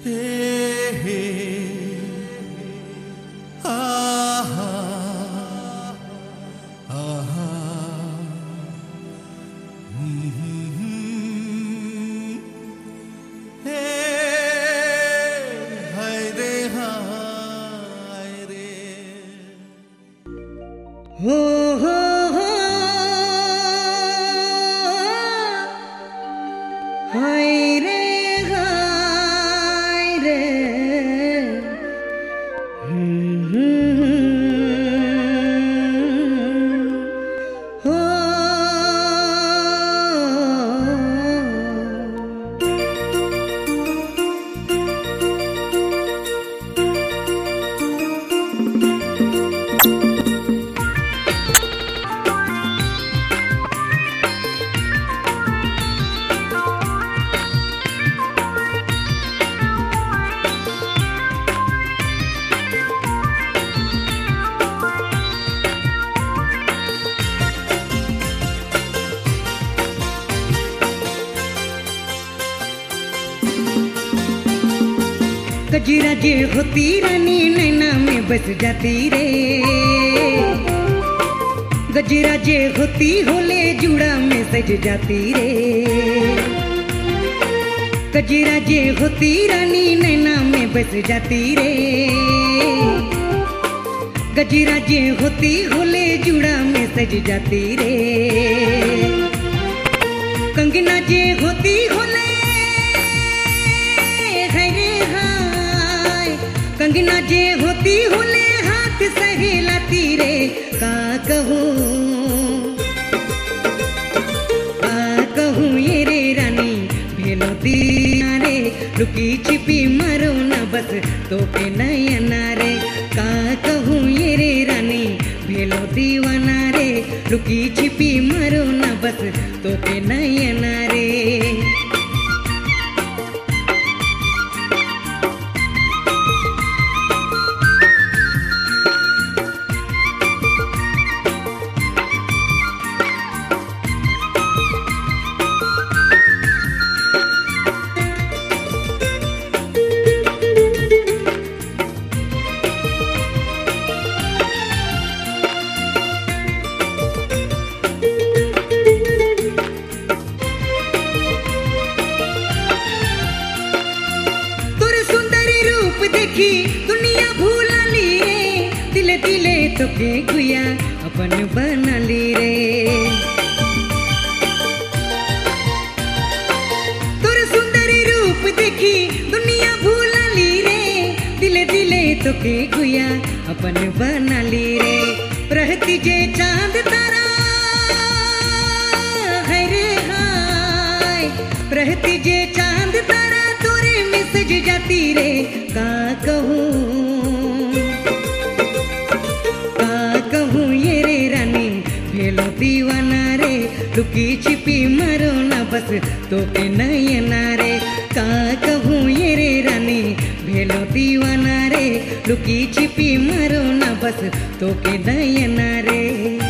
गजरा जे होती रानी नैना में बस जाती रे। गजरा जे होती होले जुड़ा में सज जाती रे। गजरा जे होती रानी नैना में बस जाती रे। गजरा जे होती होले जुड़ा में सज जाती रे। कंगना जे होती होले कंगना जे होती होले हाथ सहेलाती रे। का कहूँ ये रे रानी भेलो दीना रे। लुकी छिपी मरो न बस तो के नयना रे। का कहूँ ये रे रानी भेलो दीवाना रे। लुकी छिपी मरो न बस तो के नयना रे। दुनिया भूला ली रे। दिले दिले तो के गुया अपन बना ली रे। तोर सुंदरी रूप देखी दुनिया भूला ली रे। दिले दिले तो के गुया अपन बना ली रे। रहती जे चांद तारा है रे हाय। रहती जे चांद तारा तोरे में सज जाती रे। का कहूँ ये रे रानी भेलो दीवाना रे। लुकी छिपी मरो न बस तो के नयना रे। का कहूँ ये रे रानी भेलो दीवाना रे। लुकी छिपी मरो न बस तो के नयना रे।